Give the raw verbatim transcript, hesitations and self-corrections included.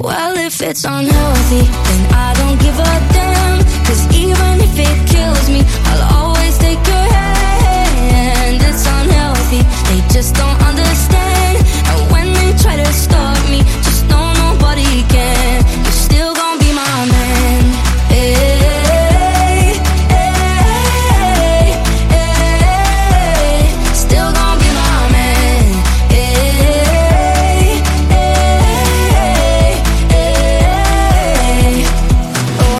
Well, if it's unhealthy, then I don't give a damn. Cause even if it kills me, I'll always